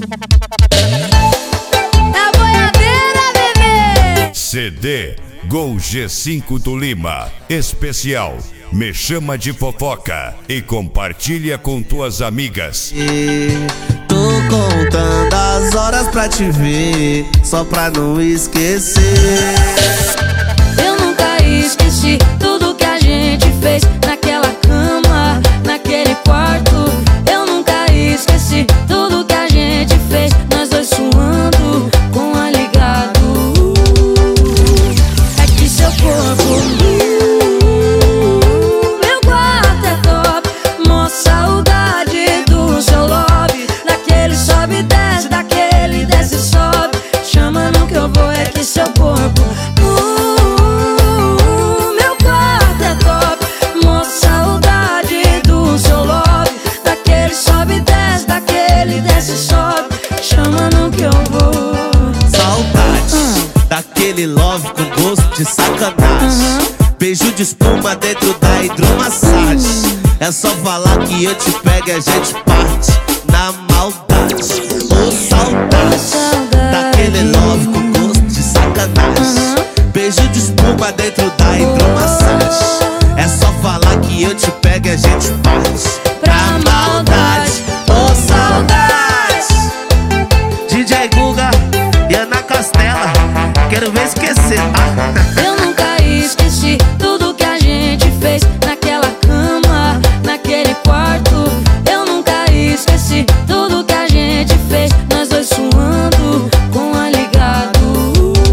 Na boiadeira, bebê. CD Gol G5 do Lima. Especial Me Chama de Fofoca e compartilha com tuas amigas. Tô contando as horas pra te ver, só pra não esquecer. Eu nunca esqueci tudo que a gente fez naquela cama, naquele quarto. Eu nunca esqueci tudo que a gente fez, nós dois suando com a ligado. É que seu corpo, meu quarto é top. Mó saudade do seu lobby, daquele sobe e desce, daquele desce e sobe. Chama no que eu vou, é que seu corpo, meu quarto é top. Mó saudade do seu lobby, daquele sobe e desce, daquele desce e sobe. Chama no que eu vou. Saudade daquele love com gosto de sacanagem. Beijo de espuma dentro da hidromassagem. É só falar que eu te pego e a gente parte na maldade. Ô saudade daquele love com gosto de sacanagem. Beijo de espuma dentro da hidromassagem. É só falar que eu te pego e a gente parte pra maldade. Ô saudade, DJ Guga e Ana Castela, quero ver esquecer, tá? Eu nunca esqueci tudo que a gente fez naquela cama, naquele quarto. Eu nunca esqueci tudo que a gente fez, nós dois suando com a ligado.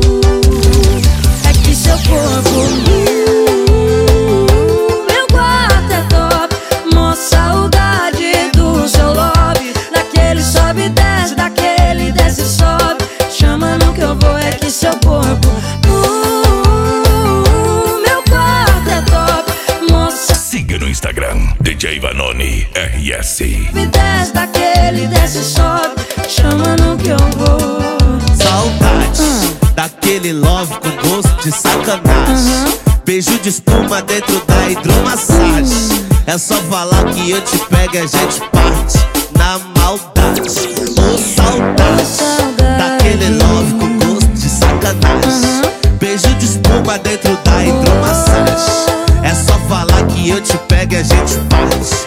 É que seu corpo, meu quarto é top. Mó saudade do seu lobby, daquele sobe e desce, daquele desce e sobe. Chama no que eu vou, é que seu corpo, meu quarto é top. Mó Siga no Instagram DJ Vanoni RS. me desce, daquele desce e sobe. Chama no que eu vou. Saudade daquele love com gosto de sacanagem. Beijo de espuma dentro da hidromassagem. É só falar que eu te pego e a gente parte na maldade. Ô saudade daquele love com gosto de sacanagem. Beijo de espuma dentro da hidromassagem. É só falar que eu te pego e a gente parte